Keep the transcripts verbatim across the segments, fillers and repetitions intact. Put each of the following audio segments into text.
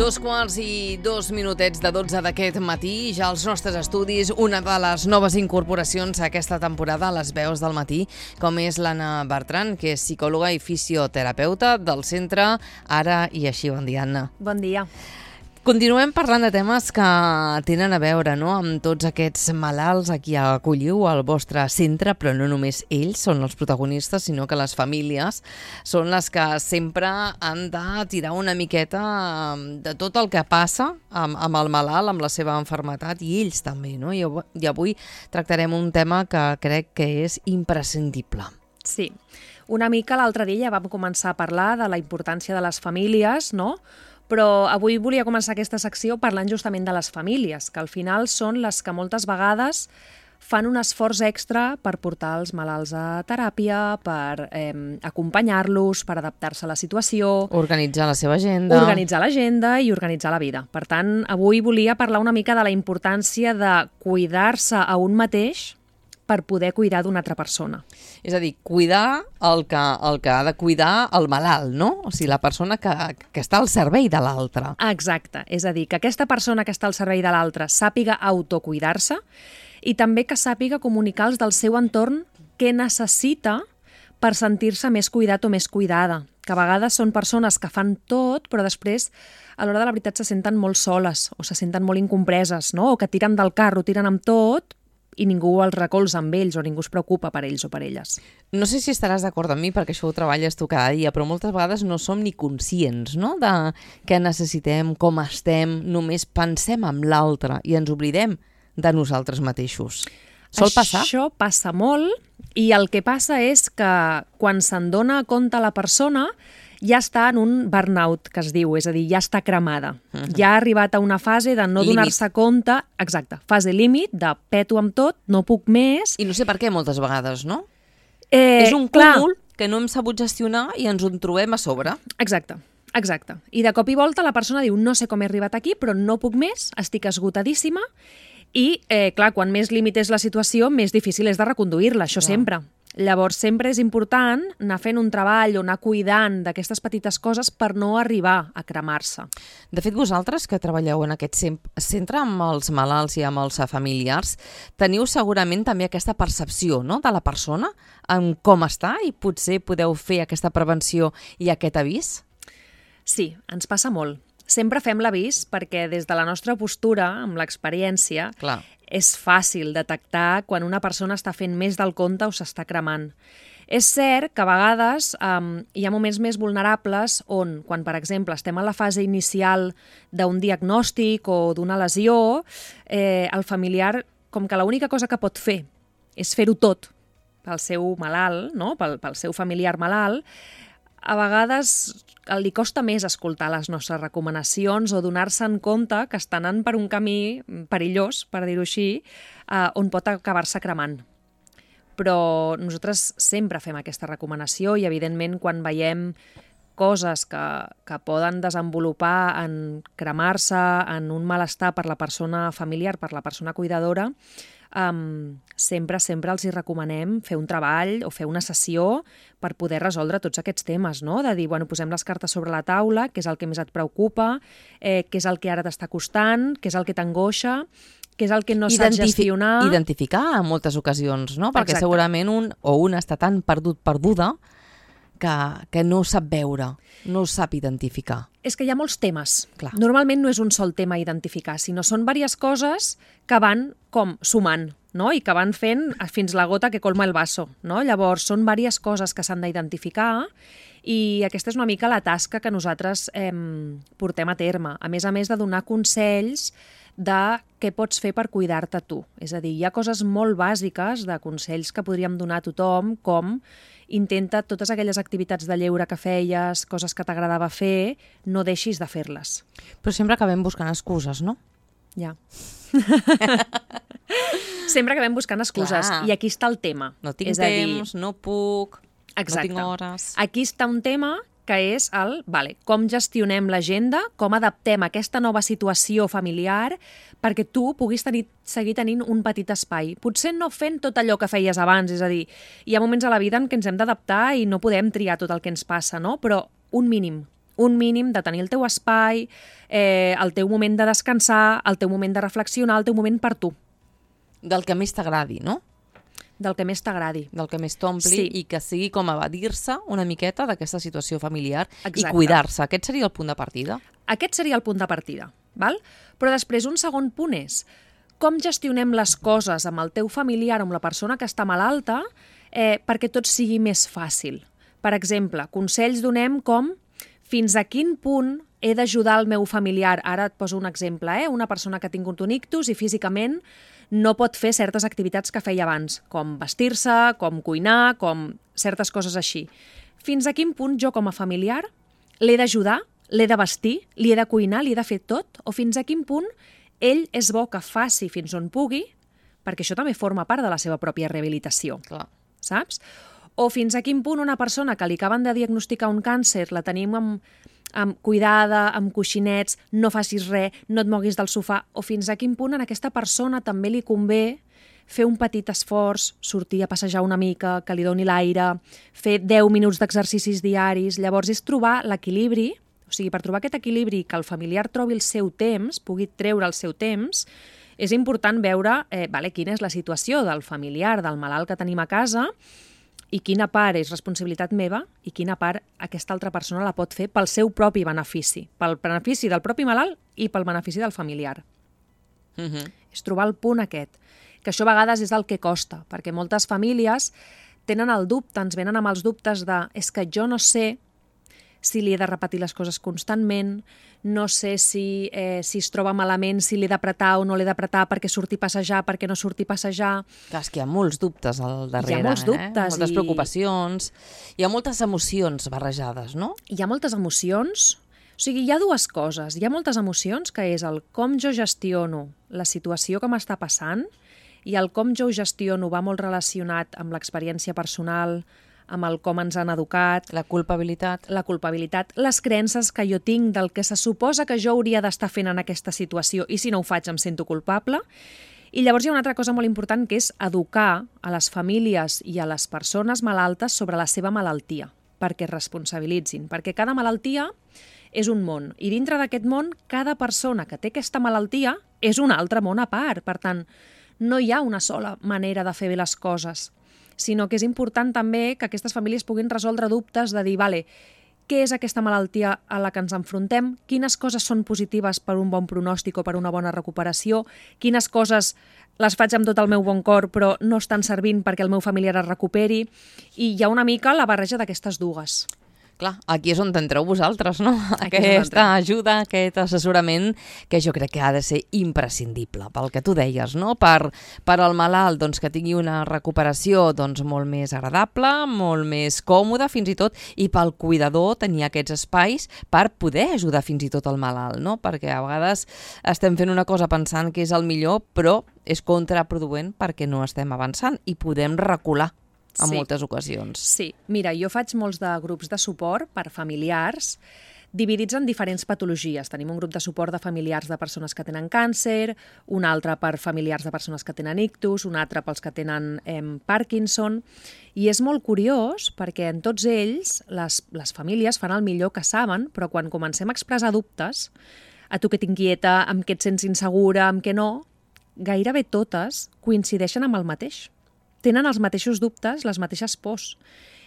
Dos quarts i dos minutets de dotze d'aquest matí, ja als nostres estudis, una de les noves incorporacions a aquesta temporada a les veus del matí, com és l'Anna Bertran, que és psicòloga i fisioterapeuta del centre Ara i Així. Bon dia, Anna. Bon dia. Continuem parlant de temes que tenen a veure, no?, amb tots aquests malalts a qui acolliu al vostre centre, però no només ells són els protagonistes, sinó que les famílies són les que sempre han de tirar una miqueta de tot el que passa amb, amb el malalt, amb la seva malaltia, i ells també, no? I, I avui tractarem un tema que crec que és imprescindible. Sí. Una mica l'altre dia ja vam començar a parlar de la importància de les famílies, no?, però avui volia començar aquesta secció parlant justament de les famílies, que al final són les que moltes vegades fan un esforç extra per portar els malalts a teràpia, per eh, acompanyar-los, per adaptar-se a la situació... Organitzar la seva agenda... Organitzar l'agenda i organitzar la vida. Per tant, avui volia parlar una mica de la importància de cuidar-se a un mateix per poder cuidar d'una altra persona. És a dir, cuidar el que, el que ha de cuidar el malalt, no? O sigui, la persona que, que està al servei de l'altre. Exacte. És a dir, que aquesta persona que està al servei de l'altre sàpiga autocuidar-se i també que sàpiga comunicar als del seu entorn què necessita per sentir-se més cuidat o més cuidada. Que a vegades són persones que fan tot, però després, a l'hora de la veritat, se senten molt soles o se senten molt incompreses, no? O que tiren del carro, tiren amb tot, i ningú els recolza amb ells o ningú es preocupa per ells o per elles. No sé si estaràs d'acord amb mi, perquè això ho treballes tu cada dia, però moltes vegades no som ni conscients, no?, de què necessitem, com estem, només pensem en l'altre i ens oblidem de nosaltres mateixos. Sol passar? Això passa molt, i el que passa és que quan se'n dona compte la persona ja està en un burnout, que es diu, és a dir, ja està cremada. Uh-huh. Ja ha arribat a una fase de no donar-se compte, exacte, fase límit, de peto amb tot, no puc més... I no sé per què moltes vegades, no? Eh, és un clar. cúmul que no hem sabut gestionar i ens ho trobem a sobre. Exacte, exacte. I de cop i volta la persona diu, no sé com he arribat aquí, però no puc més, estic esgotadíssima, i, eh, clar, quan més límit és la situació, més difícil és de reconduir-la, això clar. Sempre. Llavors, sempre és important anar fent un treball o anar cuidant d'aquestes petites coses per no arribar a cremar-se. De fet, vosaltres que treballeu en aquest centre amb els malalts i amb els familiars, teniu segurament també aquesta percepció, no?, de la persona, en com està, i potser podeu fer aquesta prevenció i aquest avís? Sí, ens passa molt. Sempre fem l'avís perquè des de la nostra postura, amb l'experiència, clar, és fàcil detectar quan una persona està fent més del compte o s'està cremant. És cert que a vegades um, hi ha moments més vulnerables on, quan, per exemple, estem a la fase inicial d'un diagnòstic o d'una lesió, eh, el familiar, com que l'única cosa que pot fer és fer-ho tot pel seu malalt, no? pel, pel seu familiar malalt, a vegades li costa més escoltar les nostres recomanacions o donar-se en compte que està anant per un camí perillós, per dir-ho així, eh, on pot acabar-se cremant. Però nosaltres sempre fem aquesta recomanació i, evidentment, quan veiem coses que, que poden desenvolupar en cremar-se, en un malestar per la persona familiar, per la persona cuidadora, Um, sempre, sempre els hi recomanem fer un treball o fer una sessió per poder resoldre tots aquests temes, no? De dir, bueno, posem les cartes sobre la taula, què és el que més et preocupa, eh, què és el que ara t'està costant, què és el que t'angoixa, què és el que no saps gestionar... Identificar en moltes ocasions, no? Perquè exacte, segurament un o una està tan perdut, perduda, que, que no sap veure, no sap identificar. És que hi ha molts temes. Clar. Normalment no és un sol tema a identificar, sinó són diverses coses que van com sumant, no? I que van fent fins la gota que colma el vaso, no? Llavors, són diverses coses que s'han d'identificar i aquesta és una mica la tasca que nosaltres eh, portem a terme. A més a més de donar consells de què pots fer per cuidar-te tu. És a dir, hi ha coses molt bàsiques de consells que podríem donar a tothom, com intenta totes aquelles activitats de lleure que feies, coses que t'agradava fer, no deixis de fer-les. Però sempre acabem buscant excuses, no? Ja. Sempre acabem buscant excuses. Clar. I aquí està el tema. No tinc és a dir... temps, no puc, exacte, no tinc hores... Aquí està un tema que és el, vale, com gestionem l'agenda, com adaptem aquesta nova situació familiar perquè tu puguis tenir, seguir tenint un petit espai. Potser no fent tot allò que feies abans, és a dir, hi ha moments a la vida en què ens hem d'adaptar i no podem triar tot el que ens passa, no? Però un mínim, un mínim de tenir el teu espai, eh, el teu moment de descansar, el teu moment de reflexionar, el teu moment per tu. Del que més t'agradi, no? Del que més t'agradi. Del que més t'ompli Sí. i que sigui com evadir-se una miqueta d'aquesta situació familiar Exacte. i cuidar-se. Aquest seria el punt de partida. Aquest seria el punt de partida, val? Però després un segon punt és com gestionem les coses amb el teu familiar o amb la persona que està malalta eh, perquè tot sigui més fàcil. Per exemple, consells donem com fins a quin punt he d'ajudar el meu familiar. Ara et poso un exemple, eh? Una persona que ha tingut un ictus i físicament no pot fer certes activitats que feia abans, com vestir-se, com cuinar, com certes coses així. Fins a quin punt jo com a familiar l'he d'ajudar, l'he de vestir, li he de cuinar, li he de fer tot? O fins a quin punt ell és bo que faci fins on pugui, perquè això també forma part de la seva pròpia rehabilitació, Clar. saps? O fins a quin punt una persona que li acaben de diagnosticar un càncer, la tenim amb, amb cuidada, amb coixinets, no facis res, no et moguis del sofà, o fins a quin punt a aquesta persona també li convé fer un petit esforç, sortir a passejar una mica, que li doni l'aire, fer deu minuts d'exercicis diaris. Llavors és trobar l'equilibri, o sigui, per trobar aquest equilibri, que el familiar trobi el seu temps, pugui treure el seu temps, és important veure eh, vale, quina és la situació del familiar, del malalt que tenim a casa, i quina part és responsabilitat meva i quina part aquesta altra persona la pot fer pel seu propi benefici, pel benefici del propi malalt i pel benefici del familiar. Uh-huh. És trobar el punt aquest, que això a vegades és el que costa, perquè moltes famílies tenen el dubte, ens venen amb els dubtes de és que jo no sé si li he de repetir les coses constantment, no sé si, eh, si es troba malament, si l'he d'apretar o no l'he d'apretar perquè surti a passejar, perquè no surti a passejar. Clar, és que hi ha molts dubtes al darrere. Hi ha molts dubtes eh? Moltes i- preocupacions. Hi ha moltes emocions barrejades, no? Hi ha moltes emocions, o sigui, hi ha dues coses. Hi ha moltes emocions, que és el com jo gestiono la situació que m'està passant i el com jo ho gestiono va molt relacionat amb l'experiència personal, amb el com ens han educat, La culpabilitat. la culpabilitat, les creences que jo tinc del que se suposa que jo hauria d'estar fent en aquesta situació i si no ho faig em sento culpable. I llavors hi ha una altra cosa molt important, que és educar a les famílies i a les persones malaltes sobre la seva malaltia, perquè es responsabilitzin, perquè cada malaltia és un món, i dintre d'aquest món, cada persona que té aquesta malaltia és un altre món a part. Per tant, no hi ha una sola manera de fer bé les coses, sinó que és important també que aquestes famílies puguin resoldre dubtes de dir, vale, què és aquesta malaltia a la que ens enfrontem, quines coses són positives per un bon pronòstic o per una bona recuperació, quines coses les faig amb tot el meu bon cor però no estan servint perquè el meu familiar es recuperi, i hi ha una mica la barreja d'aquestes dues. Clar, aquí és on entreu vosaltres, no? Aquí és on Aquesta entrem. ajuda, aquest assessorament, que jo crec que ha de ser imprescindible, pel que tu deies, no? Per, per al malalt, doncs, que tingui una recuperació doncs, molt més agradable, molt més còmoda, fins i tot, i pel cuidador tenir aquests espais per poder ajudar fins i tot el malalt, no? Perquè a vegades estem fent una cosa pensant que és el millor, però és contraproduent perquè no estem avançant i podem recular en Sí. moltes ocasions. Sí, mira, jo faig molts de grups de suport per familiars dividits en diferents patologies. Tenim un grup de suport de familiars de persones que tenen càncer, un altre per familiars de persones que tenen ictus, un altre pels que tenen eh, Parkinson, i és molt curiós perquè en tots ells les, les famílies fan el millor que saben, però quan comencem a expressar dubtes, a tu què t'inquieta, amb què et sents insegura, amb què no, gairebé totes coincideixen amb el mateix. Tenen els mateixos dubtes, les mateixes pors.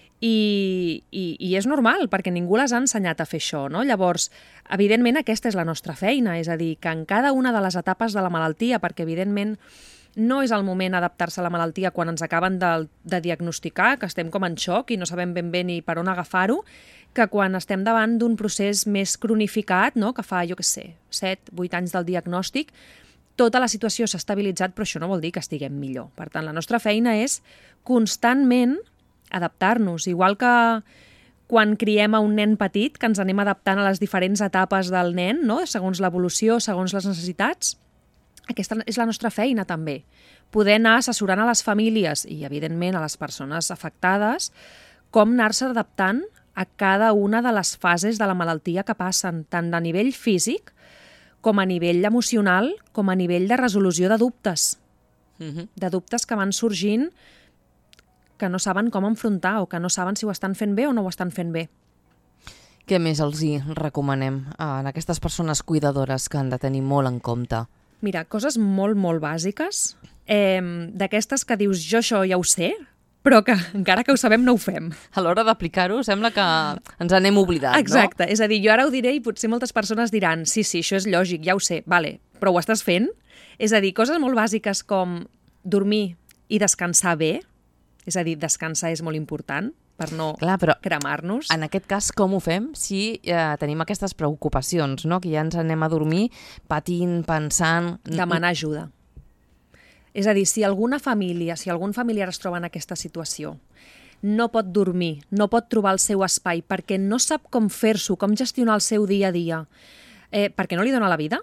I, i, i és normal, perquè ningú les ha ensenyat a fer això, no? Llavors, evidentment, aquesta és la nostra feina, és a dir, que en cada una de les etapes de la malaltia, perquè evidentment no és el moment adaptar-se a la malaltia quan ens acaben de, de diagnosticar, que estem com en xoc i no sabem ben bé ni per on agafar-ho, que quan estem davant d'un procés més cronificat, no? Que fa, jo què sé, set, vuit anys del diagnòstic, tota la situació s'ha estabilitzat, però això no vol dir que estiguem millor. Per tant, la nostra feina és constantment adaptar-nos, igual que quan criem a un nen petit, que ens anem adaptant a les diferents etapes del nen, no? Segons l'evolució, segons les necessitats. Aquesta és la nostra feina també, poder anar assessorant a les famílies i, evidentment, a les persones afectades com anar-se adaptant a cada una de les fases de la malaltia que passen, tant a nivell físic com a nivell emocional, com a nivell de resolució de dubtes, Mhm. de dubtes que van sorgint que no saben com enfrontar o que no saben si ho estan fent bé o no ho estan fent bé. Què més els hi recomanem a aquestes persones cuidadores que han de tenir molt en compte? Mira, coses molt, molt bàsiques, eh, d'aquestes que dius jo això ja ho sé, però que encara que ho sabem no ho fem. A l'hora d'aplicar-ho sembla que ens anem oblidat, no? Exacte, és a dir, jo ara ho diré i potser moltes persones diran sí, sí, això és lògic, ja ho sé, vale, però ho estàs fent? És a dir, coses molt bàsiques com dormir i descansar bé, és a dir, descansar és molt important per no Clar, però cremar-nos. en aquest cas, com ho fem si eh, tenim aquestes preocupacions, no? Que ja ens anem a dormir patint, pensant... Demanar ajuda. És a dir, si alguna família, si algun familiar es troba en aquesta situació, no pot dormir, no pot trobar el seu espai perquè no sap com fer-s'ho, com gestionar el seu dia a dia, eh, perquè no li dona la vida,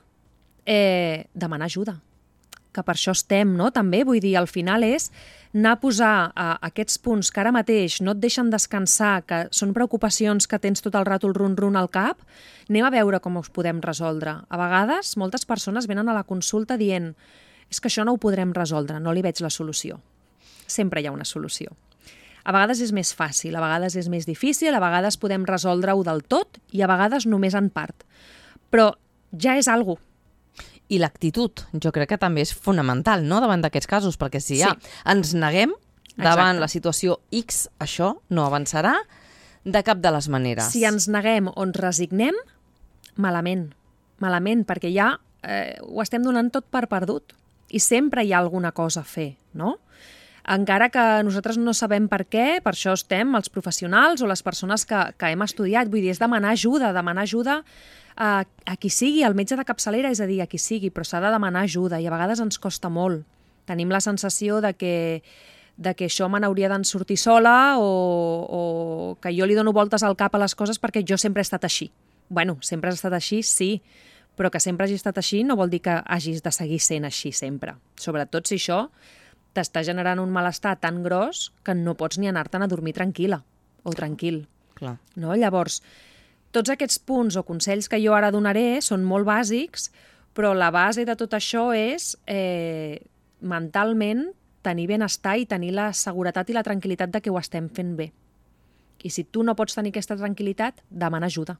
eh, demanar ajuda. Que per això estem, no? També, vull dir, al final és anar a posar a aquests punts que ara mateix no et deixen descansar, que són preocupacions que tens tot el rato el run-run al cap, anem a veure com us podem resoldre. A vegades, moltes persones venen a la consulta dient és que això no ho podrem resoldre, no li veig la solució. Sempre hi ha una solució. A vegades és més fàcil, a vegades és més difícil, a vegades podem resoldre-ho del tot i a vegades només en part. Però ja és alguna cosa. I l'actitud, jo crec que també és fonamental, no?, davant d'aquests casos, perquè si ja Sí. ens neguem davant Exacte. la situació X, això no avançarà de cap de les maneres. Si ens neguem o ens resignem, malament, malament, perquè ja eh, ho estem donant tot per perdut i sempre hi ha alguna cosa a fer, no? Encara que nosaltres no sabem per què, per això estem els professionals o les persones que, que hem estudiat, vull dir, és demanar ajuda, demanar ajuda a, a qui sigui, al metge de capçalera, és a dir, a qui sigui, però s'ha de demanar ajuda i a vegades ens costa molt. Tenim la sensació de que, de que això me n'hauria d'en sortir sola o, o que jo li dono voltes al cap a les coses perquè jo sempre he estat així. Bueno, sempre has estat així, sí, però que sempre hagi estat així no vol dir que hagis de seguir sent així sempre. Sobretot si això t'està generant un malestar tan gros que no pots ni anar-te'n a dormir tranquil·la o tranquil. Clar. No? Llavors, tots aquests punts o consells que jo ara donaré són molt bàsics, però la base de tot això és eh, mentalment tenir benestar i tenir la seguretat i la tranquil·litat de que ho estem fent bé. I si tu no pots tenir aquesta tranquil·litat, demana ajuda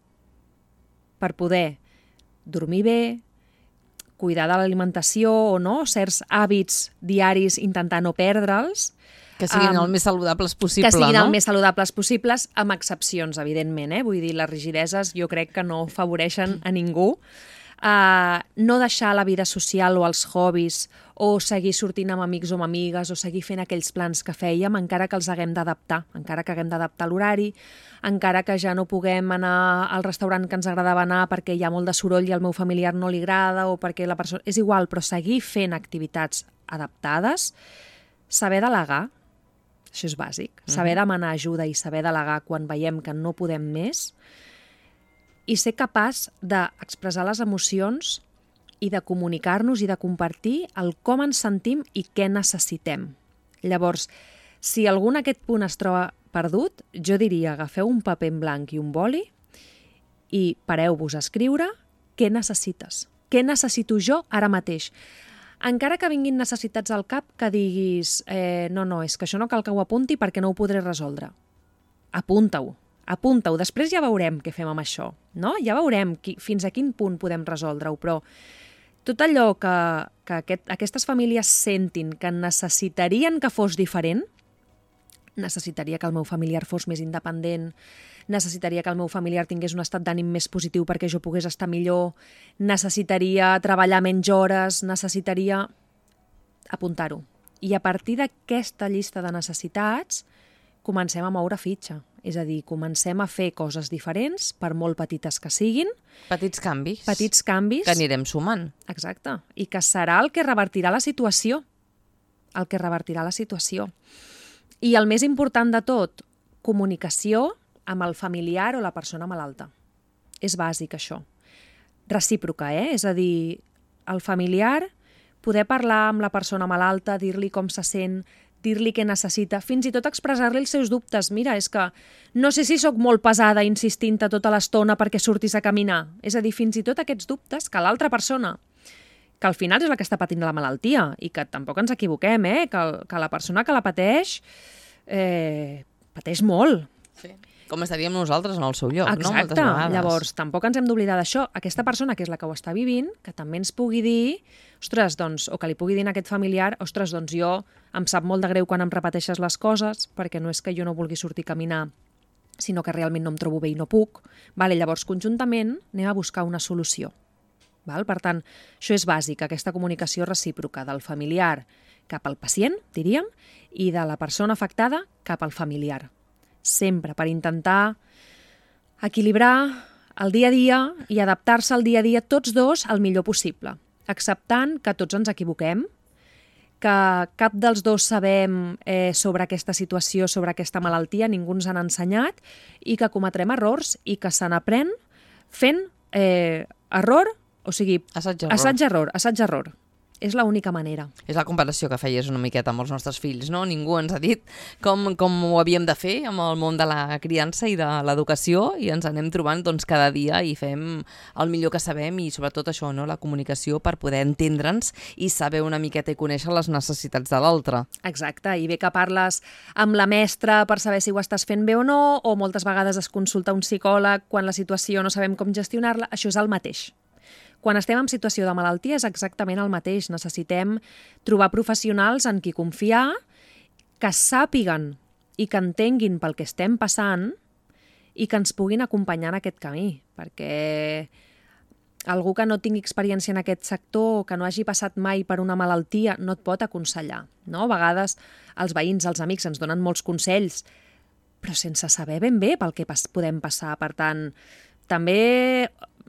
per poder dormir bé, cuidar de l'alimentació o no, certs hàbits diaris, intentar no perdre'ls. Que siguin Um, el més saludables possible, que siguin no? el més saludables possibles, amb excepcions, evidentment. Eh? Vull dir, les rigideses jo crec que no favoreixen a ningú. Uh, no deixar la vida social o els hobbies o seguir sortint amb amics o amb amigues o seguir fent aquells plans que fèiem, encara que els haguem d'adaptar, encara que haguem d'adaptar l'horari, encara que ja no puguem anar al restaurant que ens agradava anar perquè hi ha molt de soroll i al meu familiar no li agrada o perquè la persona... És igual, però seguir fent activitats adaptades, saber delegar, això és bàsic, saber demanar ajuda i saber delegar quan veiem que no podem més i ser capaç d'expressar les emocions i de comunicar-nos i de compartir el com ens sentim i què necessitem. Llavors, si algú en aquest punt es troba perdut, jo diria agafeu un paper en blanc i un boli i pareu-vos a escriure què necessites. Què necessito jo ara mateix? Encara que vinguin necessitats al cap que diguis eh, no, no, és que això no cal que ho apunti perquè no ho podré resoldre. Apunta-ho, apunta-ho. Després ja veurem què fem amb això, no? Ja veurem qui, fins a quin punt podem resoldre-ho, però tot allò que, que aquest, aquestes famílies sentin que necessitarien que fos diferent, necessitaria que el meu familiar fos més independent, necessitaria que el meu familiar tingués un estat d'ànim més positiu perquè jo pogués estar millor, necessitaria treballar menys hores, necessitaria apuntar-ho. I a partir d'aquesta llista de necessitats comencem a moure fitxa. És a dir, comencem a fer coses diferents, per molt petites que siguin. Petits canvis. Petits canvis. Que anirem sumant. Exacte. I que serà el que revertirà la situació. El que revertirà la situació. I el més important de tot, comunicació amb el familiar o la persona malalta. És bàsic, això. Recíproca, eh? És a dir, el familiar, poder parlar amb la persona malalta, dir-li com se sent, dir-li què necessita, fins i tot expressar-li els seus dubtes. Mira, és que no sé si sóc molt pesada insistint-te tota l'estona perquè surtis a caminar. És a dir, fins i tot aquests dubtes que l'altra persona, que al final és la que està patint la malaltia, i que tampoc ens equivoquem, eh? que, que la persona que la pateix, eh, pateix molt. Sí. Com estaríem nosaltres en el seu lloc, Exacte. no? Moltes vegades. Llavors, tampoc ens hem d'oblidar d'això. Aquesta persona, que és la que ho està vivint, que també ens pugui dir, ostres, doncs, o que li pugui dir a aquest familiar, ostres, doncs jo em sap molt de greu quan em repeteixes les coses, perquè no és que jo no vulgui sortir a caminar, sinó que realment no em trobo bé i no puc. Vale, llavors, conjuntament, anem a buscar una solució. Val? Per tant, això és bàsic, aquesta comunicació recíproca del familiar cap al pacient, diríem, i de la persona afectada cap al familiar. Sempre per intentar equilibrar el dia a dia i adaptar-se al dia a dia tots dos el millor possible, acceptant que tots ens equivoquem, que cap dels dos sabem eh, sobre aquesta situació, sobre aquesta malaltia, ningú ens han ensenyat, i que cometrem errors i que se n'aprèn fent eh, error, o sigui, assaig-error. Assaig-error, assaig-error. És l'única manera. És la comparació que feies una miqueta amb els nostres fills, no? Ningú ens ha dit com, com ho havíem de fer amb el món de la criança i de l'educació, i ens anem trobant doncs, cada dia i fem el millor que sabem, i sobretot això, no? La comunicació per poder entendre'ns i saber una miqueta i conèixer les necessitats de l'altre. Exacte, i bé que parles amb la mestra per saber si ho estàs fent bé o no, o moltes vegades es consulta un psicòleg quan la situació no sabem com gestionar-la, això és el mateix. Quan estem en situació de malaltia és exactament el mateix. Necessitem trobar professionals en qui confiar, que sàpiguen i que entenguin pel que estem passant i que ens puguin acompanyar en aquest camí, perquè algú que no tingui experiència en aquest sector o que no hagi passat mai per una malaltia no et pot aconsellar. No? A vegades els veïns, els amics ens donen molts consells, però sense saber ben bé pel que podem passar. Per tant, també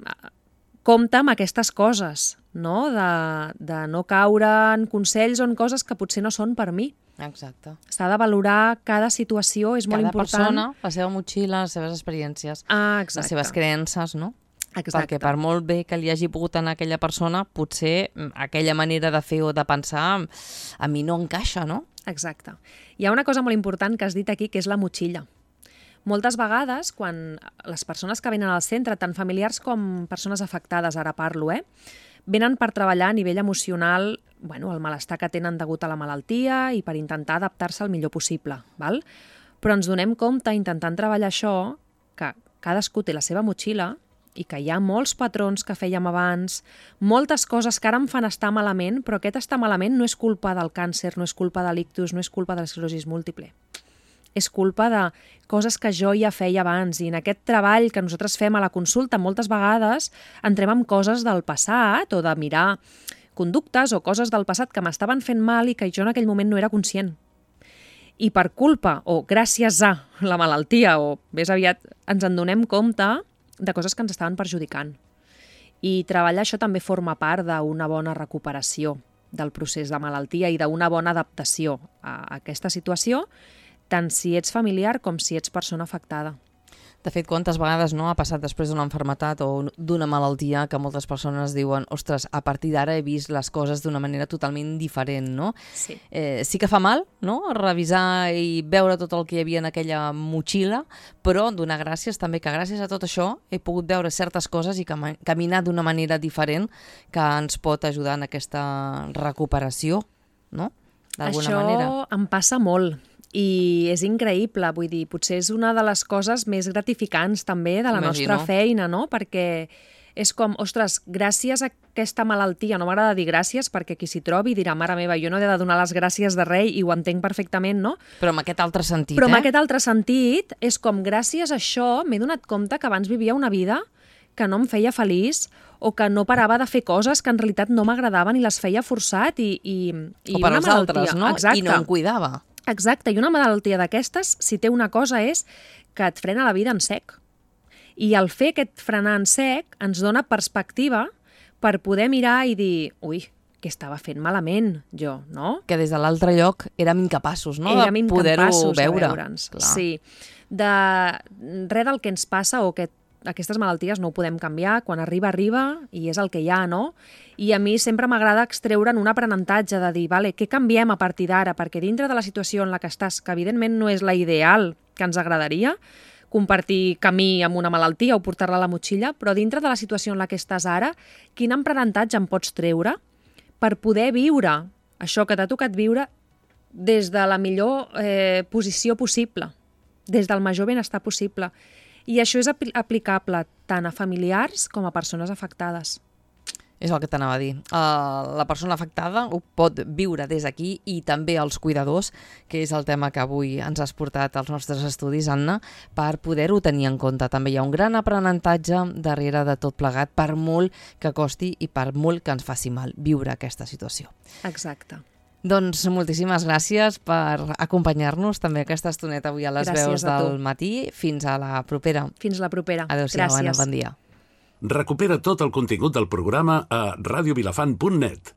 compta amb aquestes coses, no? De, de no caure en consells o en coses que potser no són per mi. Exacte. S'ha de valorar cada situació, és molt cada important. Cada persona, la seva motxilla, les seves experiències, ah, les seves creences, no? Exacte. Perquè per molt bé que li hagi pogut anar aquella persona, potser aquella manera de fer o de pensar a mi no encaixa, no? Exacte. Hi ha una cosa molt important que has dit aquí, que és la motxilla. Moltes vegades, quan les persones que venen al centre, tant familiars com persones afectades, ara parlo, eh, venen per treballar a nivell emocional, bueno, el malestar que tenen degut a la malaltia i per intentar adaptar-se el millor possible. Val? Però ens donem compte, intentant treballar això, que cadascú té la seva motxilla i que hi ha molts patrons que fèiem abans, moltes coses que ara em fan estar malament, però aquest estar malament no és culpa del càncer, no és culpa de l'ictus, no és culpa de l'esclerosi múltiple. És culpa de coses que jo ja feia abans, i en aquest treball que nosaltres fem a la consulta moltes vegades entrem en coses del passat o de mirar conductes o coses del passat que m'estaven fent mal i que jo en aquell moment no era conscient. I per culpa o gràcies a la malaltia o més aviat ens en donem compte de coses que ens estaven perjudicant. I treballar això també forma part d'una bona recuperació del procés de malaltia i d'una bona adaptació a aquesta situació, tant si ets familiar com si ets persona afectada. De fet, quantes vegades no ha passat després d'una malaltia o d'una malaltia que moltes persones diuen, ostres, a partir d'ara he vist les coses d'una manera totalment diferent, no? Sí. Eh, sí que fa mal, no?, revisar i veure tot el que hi havia en aquella motxilla, però donar gràcies també que gràcies a tot això he pogut veure certes coses i cam- caminar d'una manera diferent que ens pot ajudar en aquesta recuperació, no?, d'alguna Això manera. em passa molt. I és increïble, vull dir, potser és una de les coses més gratificants també de la Imagino. nostra feina, no? Perquè és com, ostres, gràcies a aquesta malaltia, no m'agrada dir gràcies perquè qui s'hi trobi dirà, mare meva, jo no he de donar les gràcies de res i ho entenc perfectament, no? Però amb aquest altre sentit, Però amb eh? aquest altre sentit és com, gràcies a això m'he donat compte que abans vivia una vida que no em feia feliç o que no parava de fer coses que en realitat no m'agradaven i les feia forçat i, i, i o per una als malaltia. altres, no? Exacte. I no em cuidava. Exacte, i una malaltia d'aquestes, si té una cosa, és que et frena la vida en sec. I el fer aquest frenar en sec ens dona perspectiva per poder mirar i dir, ui, què estava fent malament jo, no? Que des de l'altre lloc érem incapaços, no?, Érem de poder-ho incapaços de veure. veure'ns. Clar. Sí, de res del que ens passa o que aquestes malalties no ho podem canviar, quan arriba, arriba, i és el que hi ha, no? I a mi sempre m'agrada extreure'n un aprenentatge de dir, vale, què canviem a partir d'ara? Perquè dintre de la situació en la que estàs, que evidentment no és la ideal que ens agradaria, compartir camí amb una malaltia o portar-la a la motxilla, però dintre de la situació en la que estàs ara, quin aprenentatge em pots treure per poder viure això que t'ha tocat viure des de la millor eh, posició possible? des del major benestar possible. I això és apl- aplicable tant a familiars com a persones afectades. És el que t'anava a dir. Uh, la persona afectada ho pot viure des d'aquí i també els cuidadors, que és el tema que avui ens has portat als nostres estudis, Anna, per poder-ho tenir en compte. També hi ha un gran aprenentatge darrere de tot plegat, per molt que costi i per molt que ens faci mal viure aquesta situació. Exacte. Doncs moltíssimes gràcies per acompanyar-nos també aquesta estoneta avui a les Gràcies veus a tu. del matí. Fins a la propera. Fins la propera. Adéu-siau, Gràcies. Anna, bon dia. Recupera tot el contingut del programa a radiovilafant punt net.